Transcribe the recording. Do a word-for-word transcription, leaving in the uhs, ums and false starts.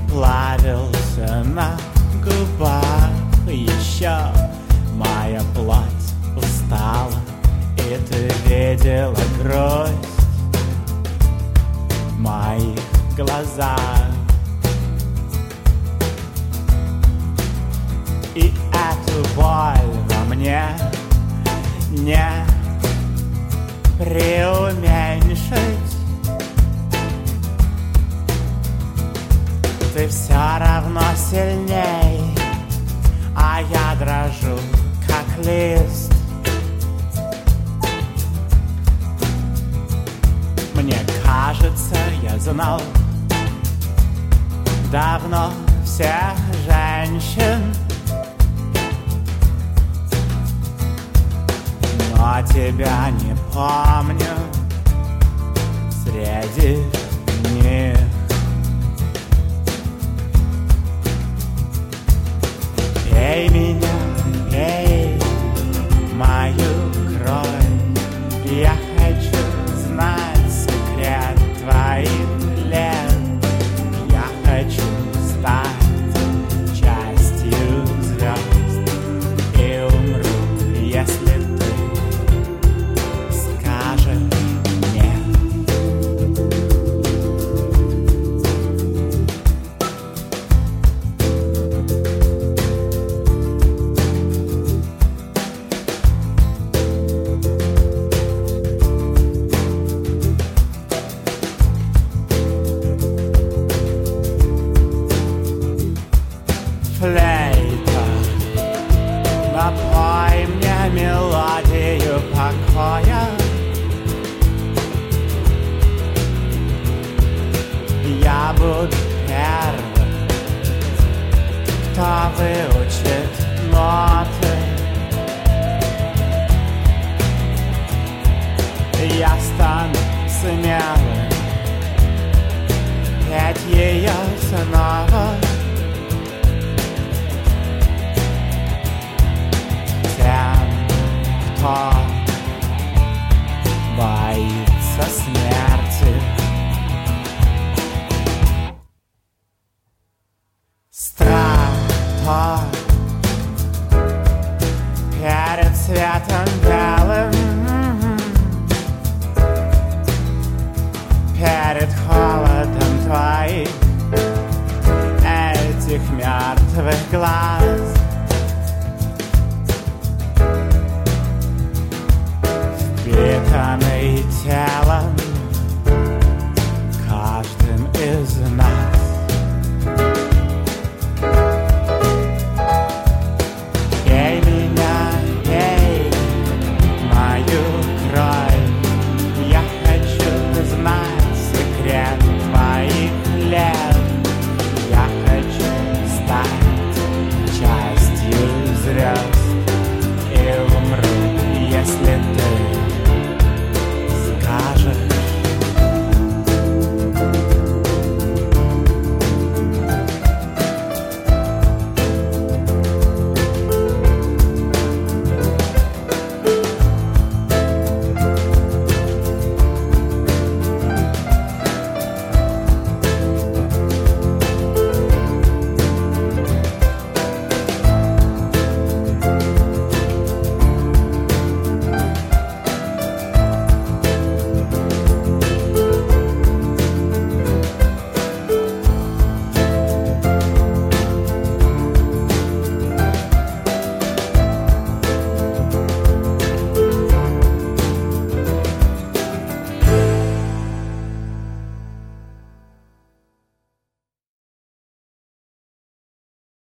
плавился на губах еще. Моя плоть устала, и ты видела грусть в моих глазах. И эту боль во мне не преуменьшить. Ты все равно сильней, а я дрожу, как лист. Мне кажется, я знал давно всех женщин, но тебя не помню среди них. Пей меня, пей мою кровь, я хочу знать секрет твоих лет. Я хочу стать частью звезд и умру, если ты скажешь нет. Флейта, напой мне мелодию покоя. Я буду первым, кто выучит ноты. Я стану смелым петь ее снова. Кто боится смерти? Страх то перед светом белым, перед холодом твоих этих мертвых глаз.